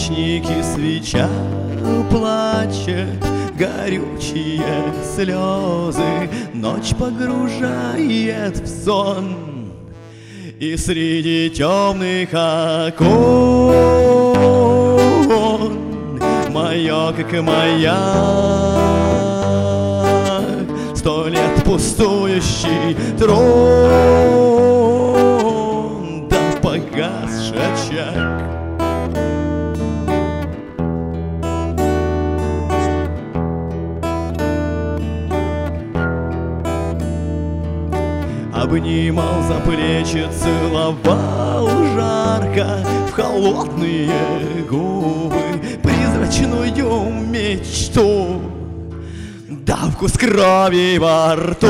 подсвечнике свеча плачет, горючие слезы ночь погружает в сон. И среди темных окон мое, как и маяк, 100 лет пустующий трон, да погасший очаг. Обнимал за плечи, целовал жарко в холодные губы призрачную мечту, да вкус крови во рту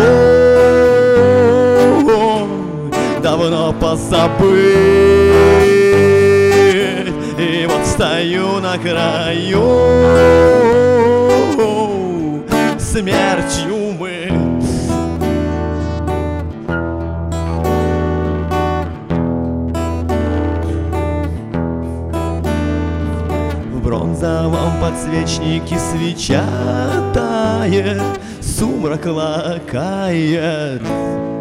давно позабыть. И вот стою на краю, смертью мыт. В бронзовом подсвечнике свеча тает, сумрак лакает,